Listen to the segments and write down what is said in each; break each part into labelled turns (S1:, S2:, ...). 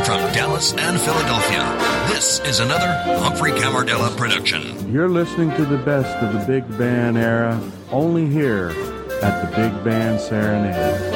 S1: from Dallas and Philadelphia, this is another Humphrey Camardella production.
S2: You're listening to the best of the big band era, only here at the Big Band Serenade.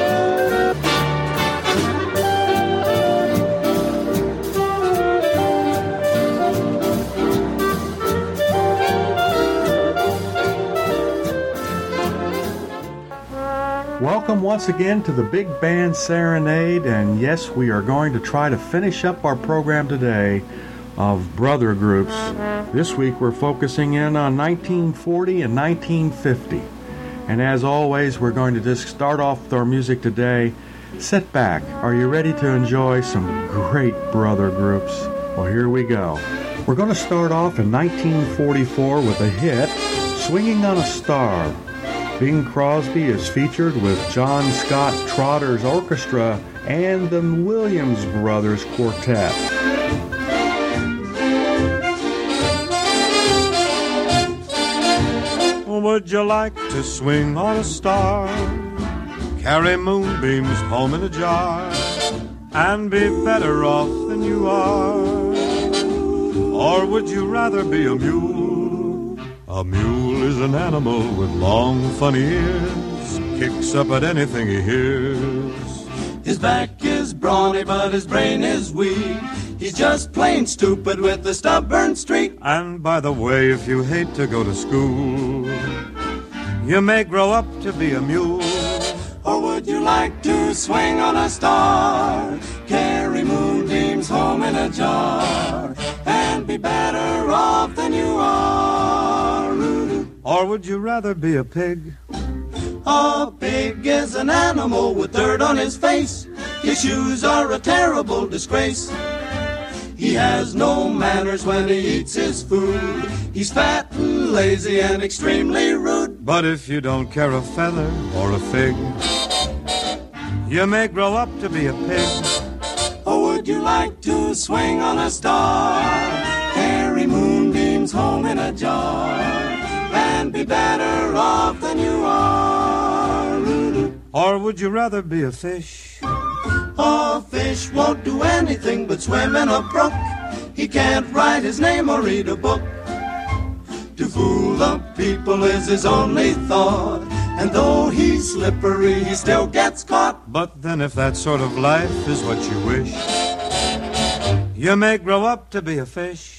S2: Welcome once again to the Big Band Serenade, and yes, we are going to try to finish up our program today of brother groups. This week we're focusing in on 1940 and 1950. And as always, we're going to just start off with our music today. Sit back. Are you ready to enjoy some great brother groups? Well, here we go. We're going to start off in 1944 with a hit, Swinging on a Star. Bing Crosby is featured with John Scott Trotter's Orchestra and the Williams Brothers Quartet.
S3: Would you like to swing on a star, carry moonbeams home in a jar, and be better off than you are? Or would you rather be a mule? A mule is an animal with long, funny ears, kicks up at anything he hears.
S4: His back is brawny, but his brain is weak. He's just plain stupid with a stubborn streak.
S3: And by the way, if you hate to go to school, you may grow up to be a mule.
S4: Or would you like to swing on a star, carry moonbeams home in a jar, and be better off than you are?
S3: Or would you rather be a pig?
S4: A pig is an animal with dirt on his face. His shoes are a terrible disgrace. He has no manners when he eats his food. He's fat and lazy and extremely rude.
S3: But if you don't care a feather or a fig, you may grow up to be a pig.
S4: Or would you like to swing on a star, carry moonbeams home in a jar, and be better off than you are?
S3: Or would you rather be a fish?
S4: A fish won't do anything but swim in a brook. He can't write his name or read a book. To fool the people is his only thought, and though he's slippery, he still gets caught.
S3: But then if that sort of life is what you wish, you may grow up to be a fish.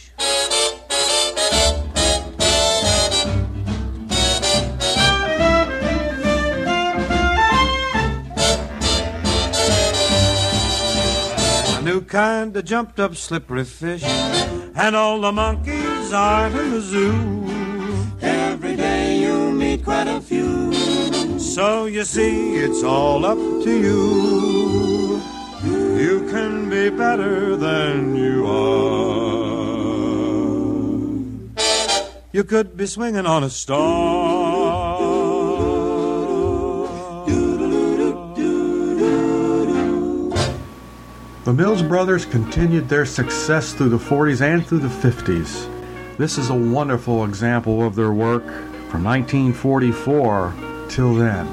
S3: New kind of jumped up slippery fish, and all the monkeys aren't in the zoo.
S4: Every day you meet quite a few.
S3: So you see, it's all up to you. You can be better than you are. You could be swinging on a star.
S2: The Mills Brothers continued their success through the 40s and through the 50s. This is a wonderful example of their work from 1944 till then.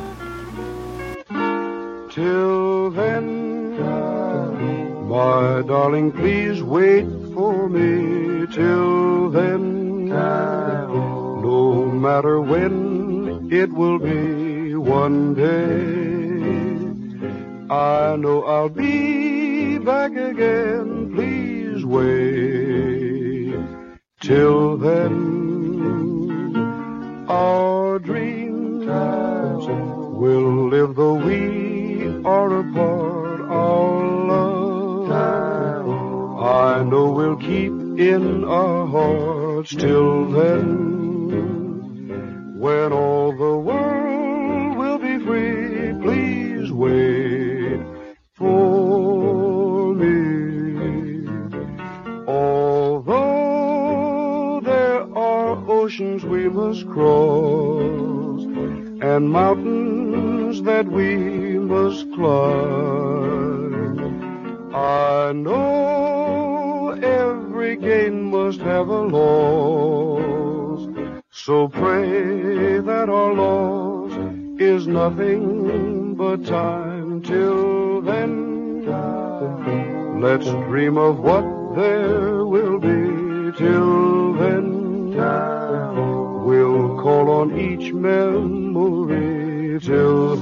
S5: Till then, my darling, please wait for me. Till then, no matter when it will be, one day I know I'll be back again. Please wait. Till then, our dreams will live though we are apart. Our love, I know we'll keep in our hearts. Till then, when all the world will be free, please wait for me. Although there are oceans we must cross and mountains that we must climb, I know every gain must have a loss. So pray that our loss is nothing but time. Till then, Let's dream of what there will be. Till then, we'll call on each memory. Till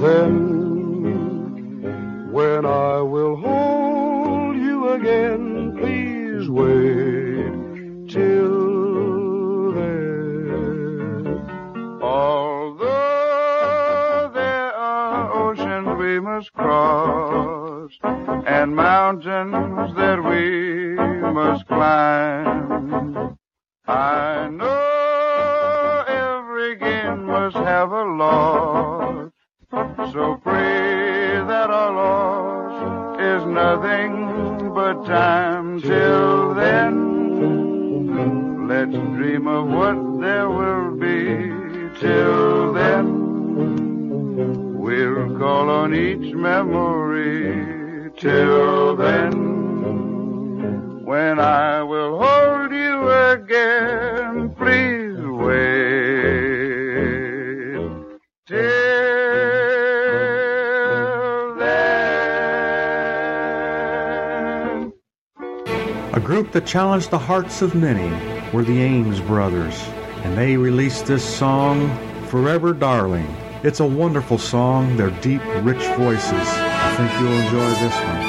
S5: then, when I will hold you again, please wait till then. Although there are oceans we must cross and mountains that we must climb, I know every gain must have a loss. So pray that our loss is nothing but time. Till then, let's dream of what there will be. Till then, we'll call on each memory. Till then, when I will hold you again, please wait till then.
S2: A group that challenged the hearts of many were the Ames Brothers, and they released this song, Forever Darling. It's a wonderful song, their deep, rich voices. I think you'll enjoy this one.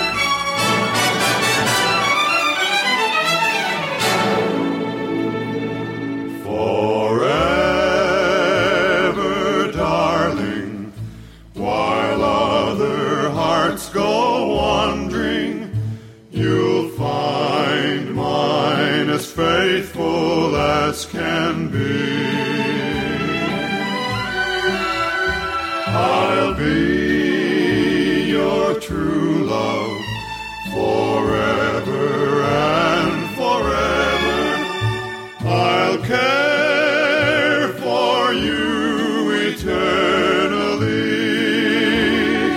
S3: Forever, darling, while other hearts go wandering, you'll find mine as faithful as can be. I'll be your true love forever and forever. I'll care for you eternally.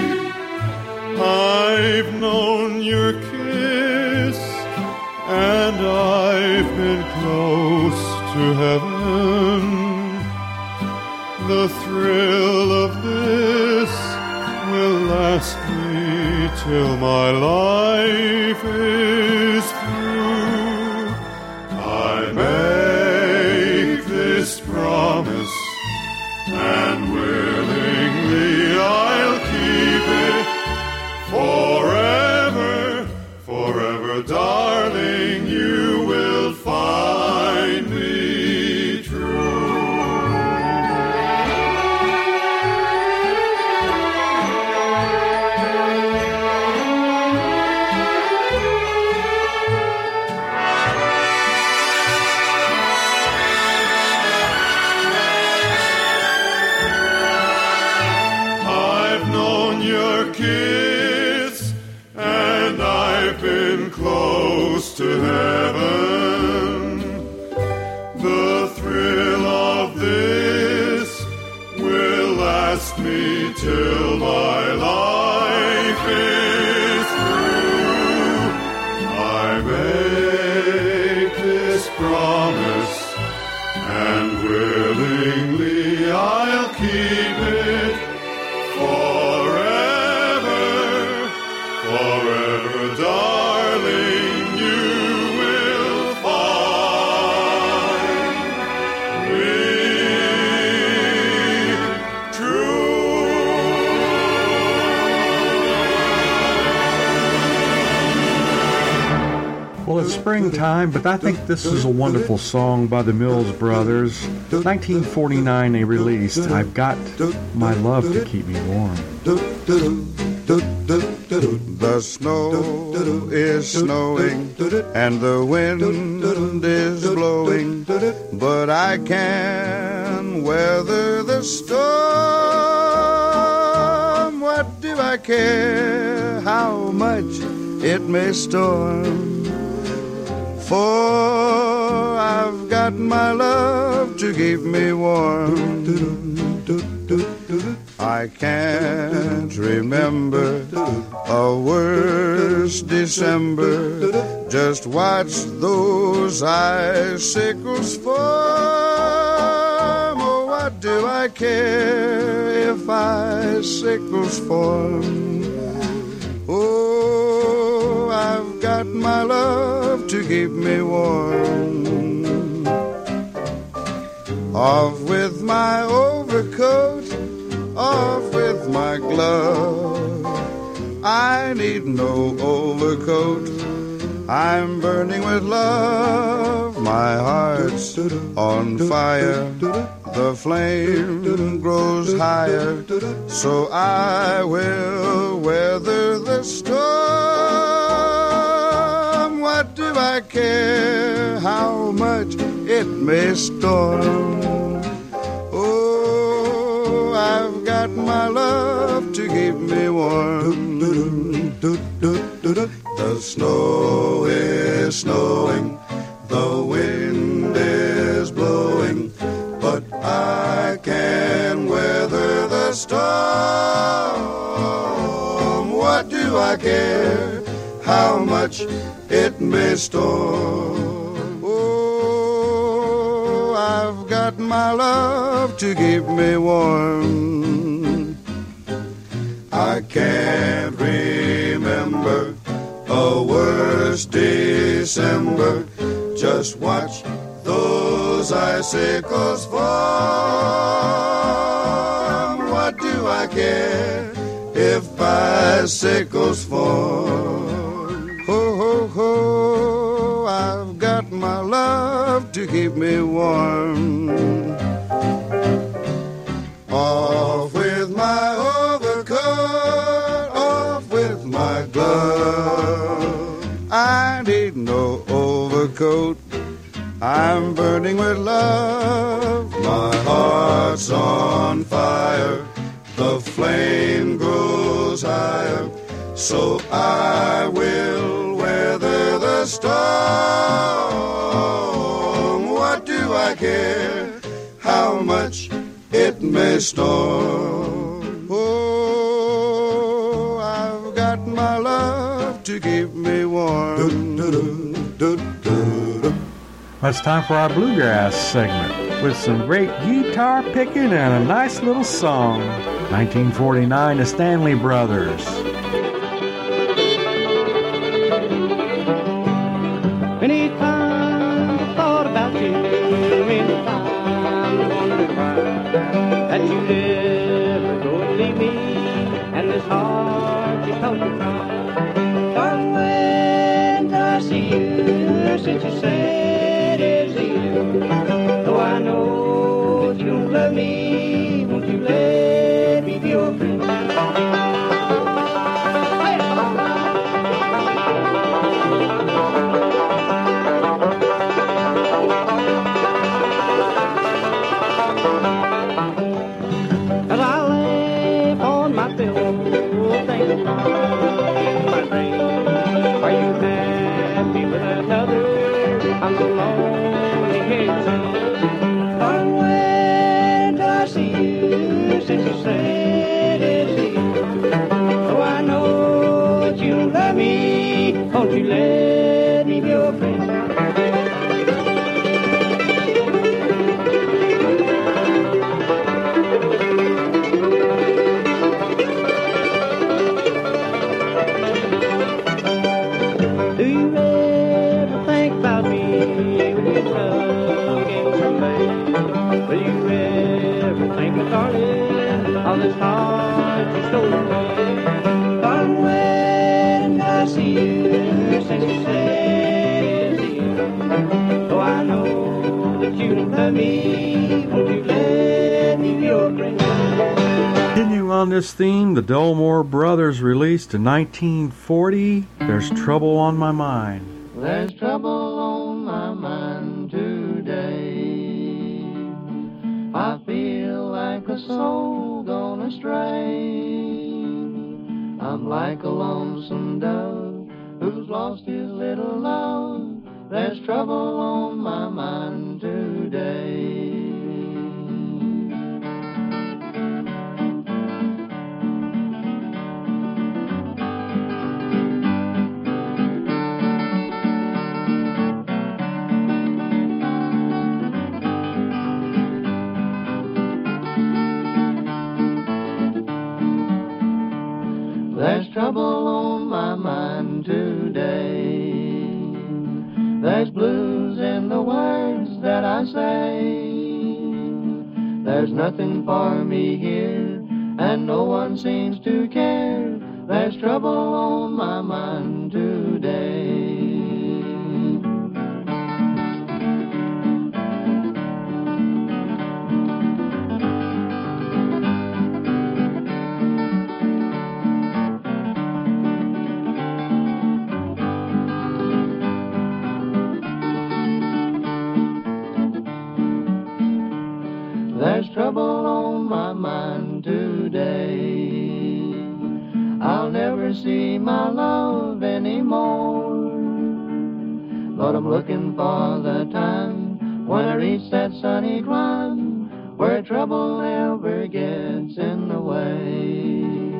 S3: I've known your kiss and I've been close to heaven. The thrill of this will last me till my life is through. I make this promise, and willingly I'll keep it forever, forever, darling, you will find me true. Kiss, and I've been close to heaven. The thrill of this will last me till my life is through. I make this promise, and willingly I'll keep it forever, darling, you will find me true.
S2: Well, it's springtime, but I think this is a wonderful song by the Mills Brothers. 1949 they released I've Got My Love to Keep Me Warm.
S5: The snow is snowing and the wind is blowing, but I can weather the storm. What do I care how much it may storm? For I've got my love to keep me warm. I can't remember a worse December. Just watch those icicles form. Oh, what do I care if icicles form? Oh, I've
S6: my love to keep me warm. Off with my overcoat, off with my glove. I need no overcoat, I'm burning with love. My heart's on fire, the flame grows higher, so I will weather the storm. What do I care how much it may storm? Oh, I've got my love to keep me warm. The snow is snowing, the wind is blowing, but I can weather the storm. What do I care how much it may storm? Oh, I've got my love to keep me warm. I can't remember a worse December. Just watch those icicles form. What do I care if bicycles form? Ho, ho, ho, I've got my love to keep me warm. Off with my overcoat, off with my glove. I need no overcoat, I'm burning with love. My heart's on fire, the flame grows higher, so I will weather the storm. What do I care how much it may storm? Oh, I've got my love to keep me warm.
S2: Well, it's time for our bluegrass segment with some great guitar picking and a nice little song. 1949, the Stanley Brothers.
S7: Many times I thought about you, many times I wondered why that you never go and leave me, and this heart you told me cry. Darling, when did I see you since you said it's you? Though I know that you don't love me, won't you let me be your friend? As I lay on my pillow, thinking about my dream. Are you happy with another? I'm so lonely, can't see. Darling, when did I see you since you said it's you? Oh, I know that you don't love me, won't you let me be your friend? Do you ever think about me when you're stuck in some pain? Will you ever think, my darling, of this heart you stole away? Darling, when did I see you since you said it's you? Oh, I know that you don't love me, won't you let me be your friend?
S2: Continue on this theme, the Delmore Brothers released in 1940, There's Trouble on My Mind.
S7: There's trouble on my mind today. I feel like a soul gone astray. I'm like a lonesome dove who's lost his little love. There's trouble on my mind today. There's trouble on my mind today. There's blues in the words that I say. There's nothing for me here, and no one seems to care. There's trouble on my mind today. There's trouble on my mind today. I'll never see my love anymore, but I'm looking for the time when I reach that sunny clime where trouble never gets in the way.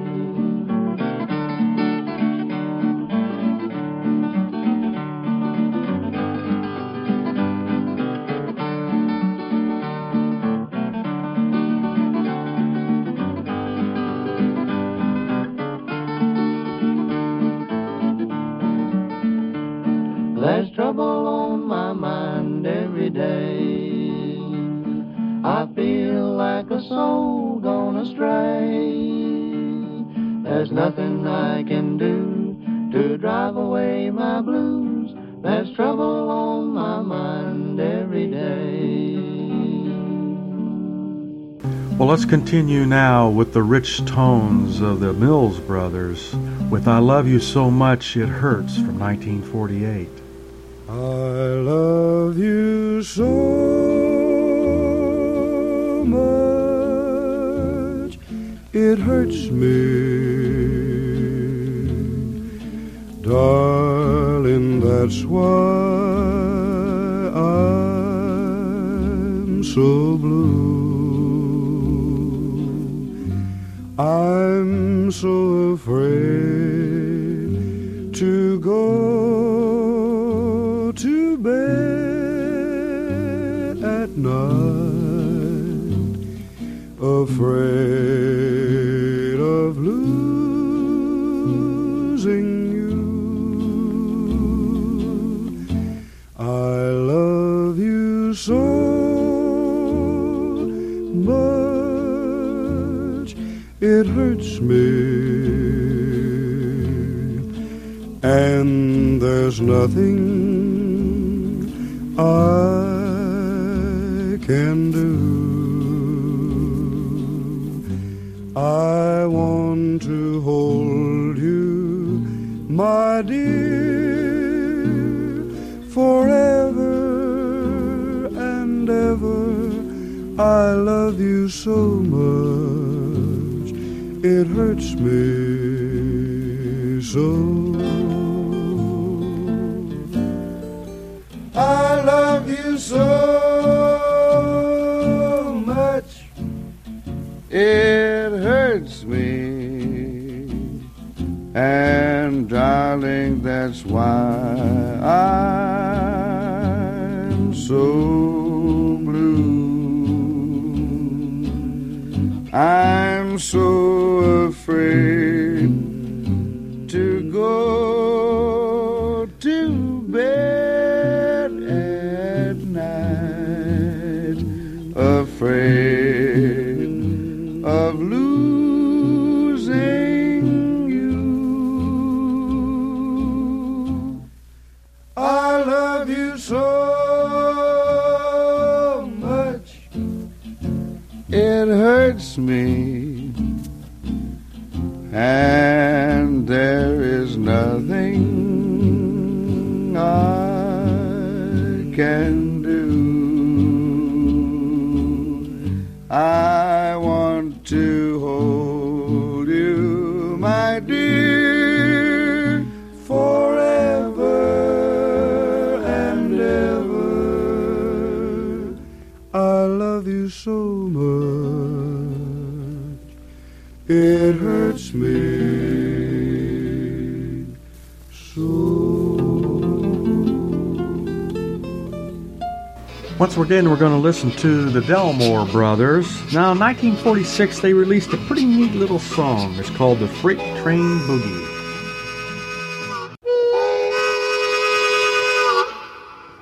S7: There's trouble on my mind every day. I feel like a soul gone astray. There's nothing I can do to drive away my blues. There's trouble on my mind every day.
S2: Well, let's continue now with the rich tones of the Mills Brothers with I Love You So Much It Hurts from 1948.
S6: I love you so much, it hurts me. Darling, that's why I'm so blue. I'm so afraid to go to bed at night, afraid of losing you. I love you so much, it hurts me. And there's nothing I can do. I want to hold you, my dear, forever and ever. I love you so much, it hurts me so. I love you so much, it hurts me. And darling, that's why I'm so blue. I'm so afraid to go to bed at night, afraid of losing you. I love you so much, it hurts me, and there is nothing I can do. I want to hold you, my dear, forever and ever. I love you so much, it hurts me so.
S2: Once again, we're going to listen to the Delmore Brothers. Now, in 1946, they released a pretty neat little song. It's called The Freight Train Boogie.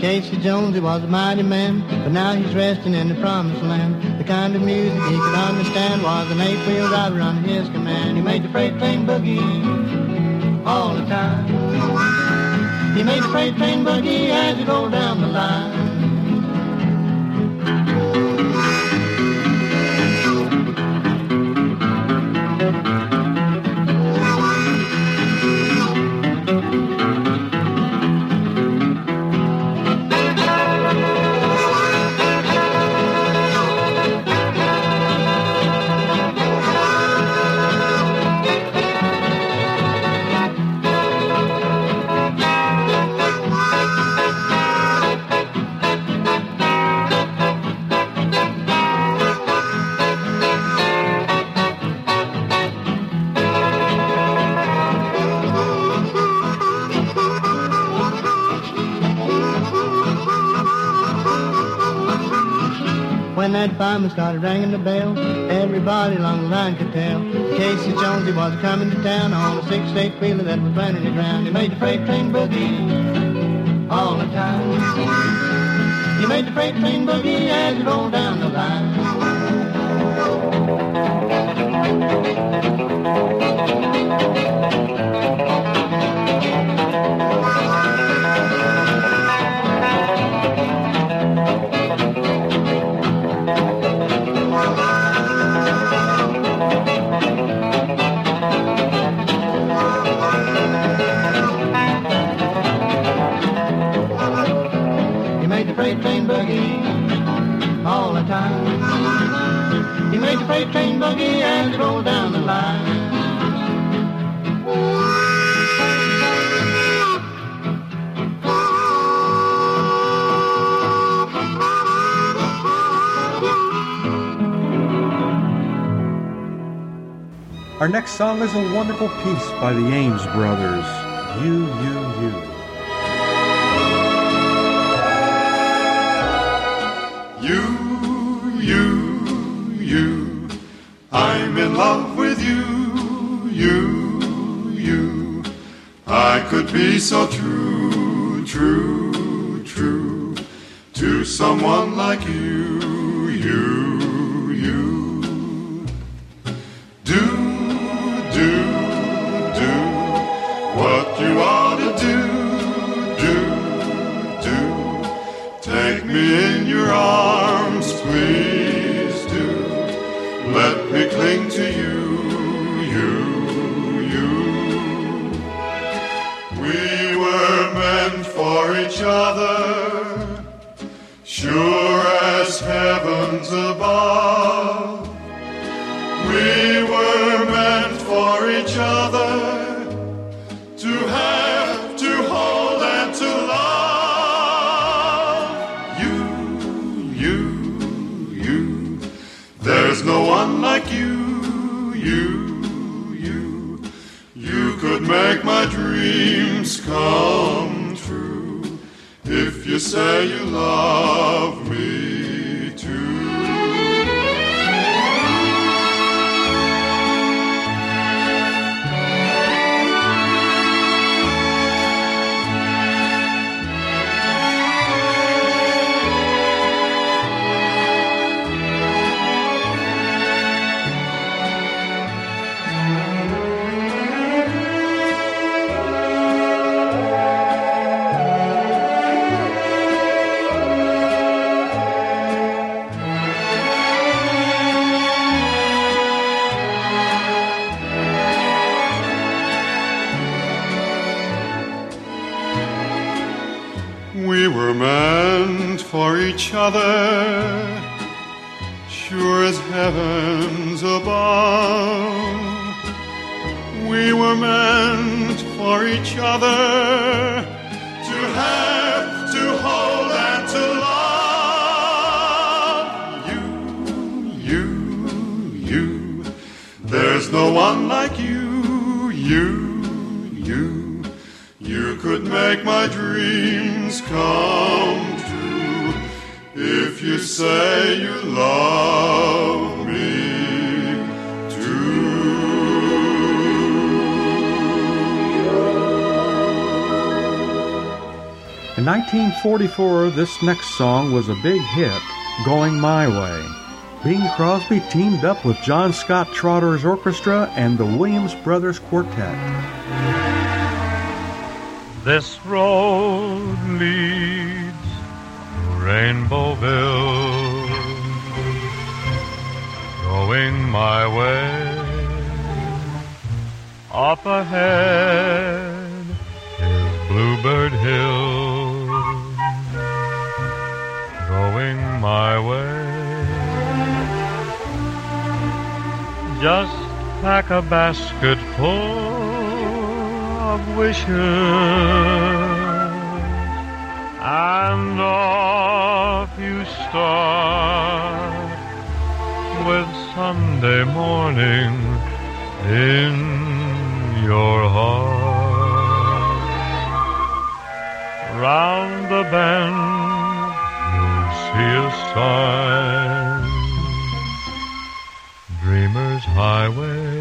S8: Casey Jones, he was a mighty man, but now he's resting in the promised land. The kind of music he could understand was an 8-wheel driver under his command. He made the freight train boogie all the time. He made the freight train boogie as it rolled down the line. When that fireman started ringing the bell, everybody along the line could tell Casey Jones, he was coming to town on a 6-8 wheeler that was running the ground. He made the freight train boogie all the time. He made the freight train boogie as it rolled down the line. Freight train boogie all the time. He made the freight train boogie as it rolled down the line.
S2: Our next song is a wonderful piece by the Ames Brothers, You, You, You.
S3: You, I'm in love with you, you. I could be so true, true, true to someone like you, you. Do what you ought to do. Take me in your arms, please do. Let me cling to you, you. We were meant for each other, sure as heavens above. We were meant for each other, to have, to hold, and to love. You. There's no one like you, you. You could make my dreams come true if you say you love me too. We were meant for each other, sure as heavens above. We were meant for each other, to have, to hold, and to love. You. There's no one like you, you. You could make my dreams come true if you say you love me too.
S2: In 1944, this next song was a big hit, Going My Way. Bing Crosby teamed up with John Scott Trotter's orchestra and the Williams Brothers Quartet.
S3: This road leads to Rainbowville, going my way. Up ahead is Bluebird Hill, going my way. Just pack a basket full of wishes, and off you start with Sunday morning in your heart. Round the bend you'll see a sign, Dreamer's Highway.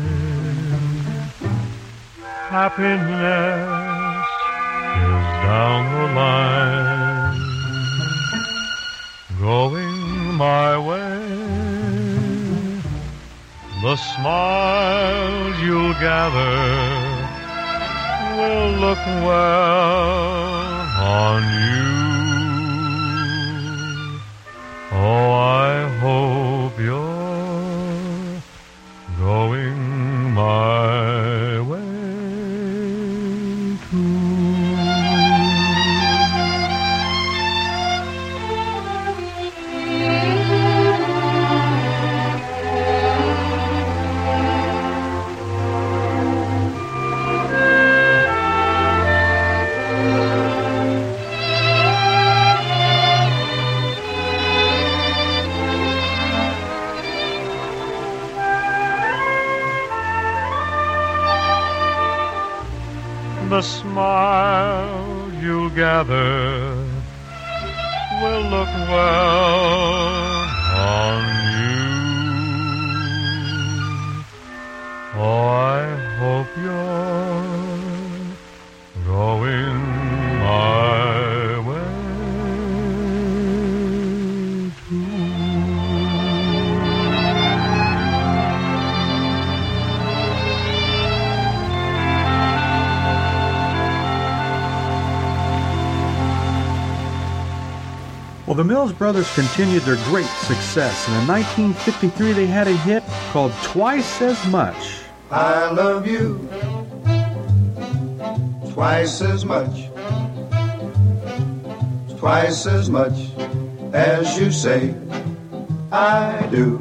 S3: Happiness is down the line, going my way. The smiles you'll gather will look well on you. Oh, I hope you're going my way too. The smile you'll gather will look well on you. Oh, I hope you're going my way too.
S2: Well, the Mills Brothers continued their great success, and in 1953 they had a hit called Twice as Much.
S6: I love you twice as much as you say I do.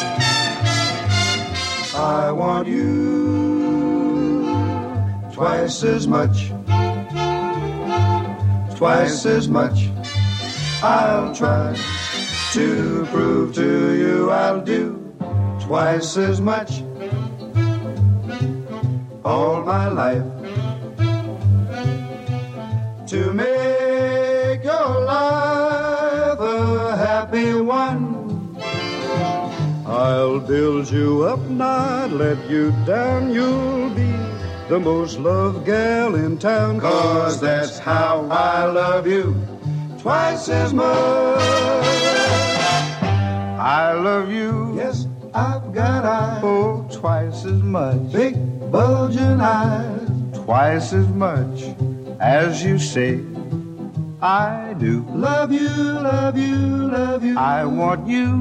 S6: I want you twice as much I'll try to prove to you I'll do twice as much all my life to make your life a happy one. I'll build you up, not let you down. You'll be the most loved gal in town, 'cause that's how I love you twice as much. I love you, yes, I've got eyes, oh, twice as much. Big bulging eyes, twice as much as you say I do. Love you, love you, love you. I want you,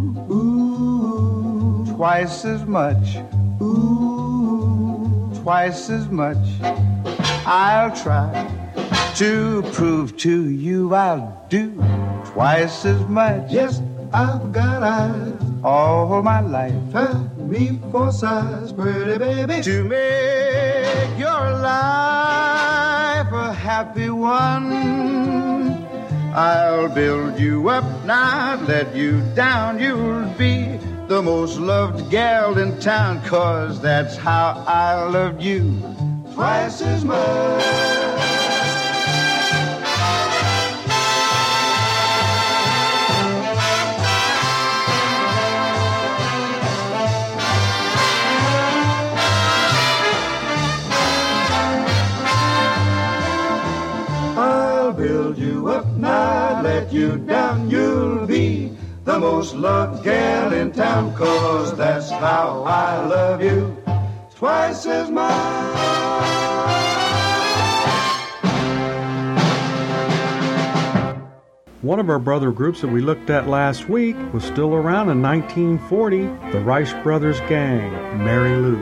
S6: ooh, twice as much, ooh, twice as much. I'll try to prove to you I'll do twice as much. Yes, I've got eyes all my life. Me for size, pretty baby, to make your life a happy one. I'll build you up, not let you down. You'll be the most loved gal in town, 'cause that's how I love you twice as much.
S4: build you up, not let you down. You'll be the most loved gal in town, 'cause that's how I love you, twice as much.
S2: One of our brother groups that we looked at last week was still around in 1940, the Rice Brothers Gang, Mary Lou.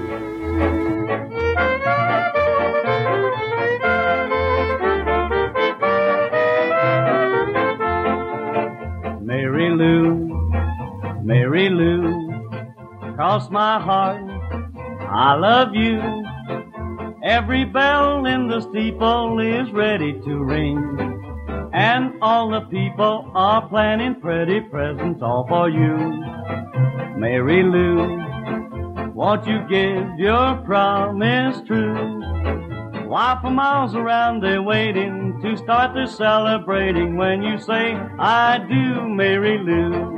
S7: Mary Lou, Mary Lou, cross my heart, I love you. Every bell in the steeple is ready to ring, and all the people are planning pretty presents all for you. Mary Lou, won't you give your promise true? Why, for miles around they're waiting to start their celebrating when you say, I do, Mary Lou.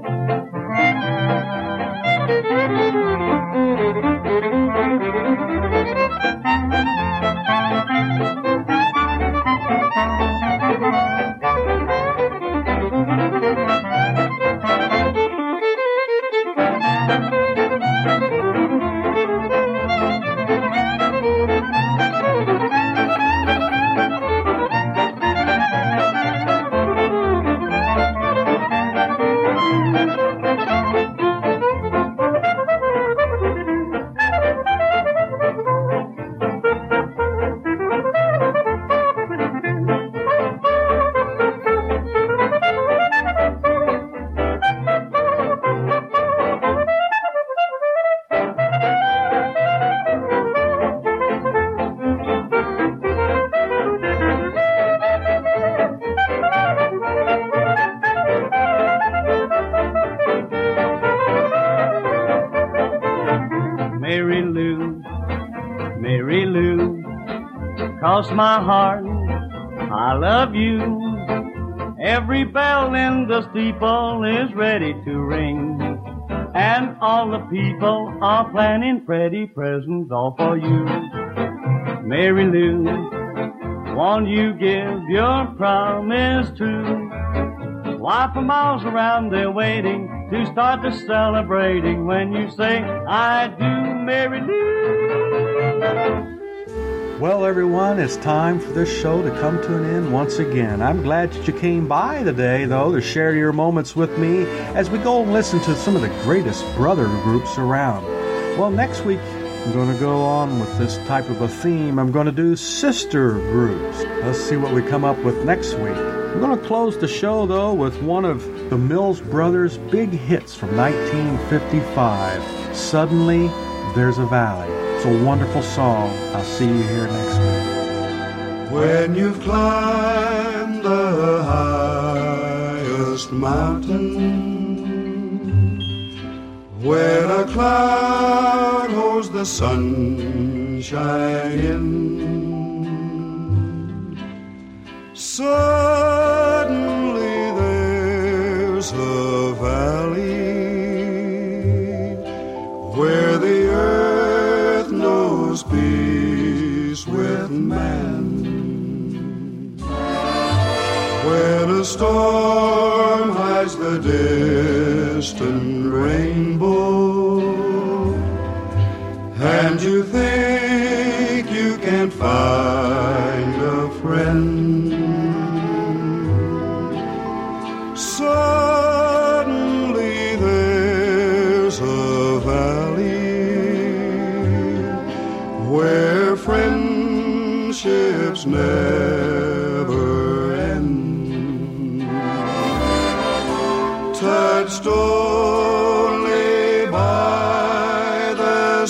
S7: Mary Lou, Mary Lou, cross my heart, I love you. Every bell in the steeple is ready to ring, and all the people are planning pretty presents all for you. Mary Lou, won't you give your promise true? Why, for miles around they're waiting to start the celebrating when you say, I do, Mary Lou.
S2: Well, everyone, it's time for this show to come to an end once again. I'm glad that you came by today, though, to share your moments with me as we go and listen to some of the greatest brother groups around. Well, next week, I'm going to go on with this type of a theme. I'm going to do sister groups. Let's see what we come up with next week. I'm going to close the show, though, with one of the Mills Brothers' big hits from 1955, Suddenly There's a Valley. It's a wonderful song. I'll see you here next week.
S4: When you've climbed the highest mountain, when a cloud holds the sunshine in, suddenly there's a valley where the earth knows peace with man. When a storm hides the distant rainbow, and you think you can't find a friend, suddenly there's a valley where friendships never end, touched only by the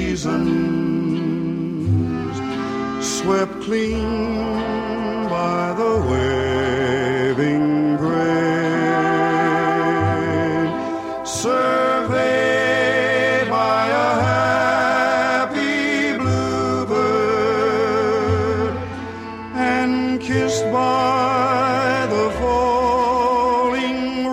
S4: seasons, swept clean by the waving grain, surveyed by a happy bluebird, and kissed by the falling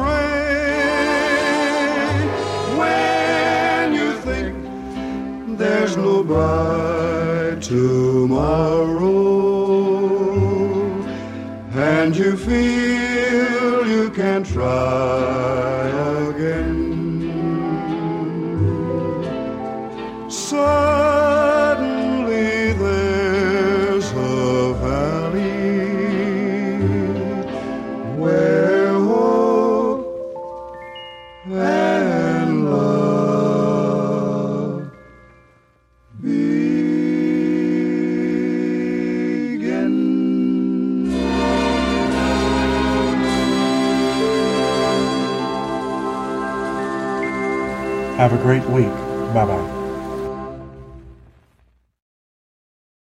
S4: rain. When you think there's no bright tomorrow,
S3: and you feel you can try again. Suddenly there's a valley where hope and love begin.
S2: Have a great week. Bye-bye.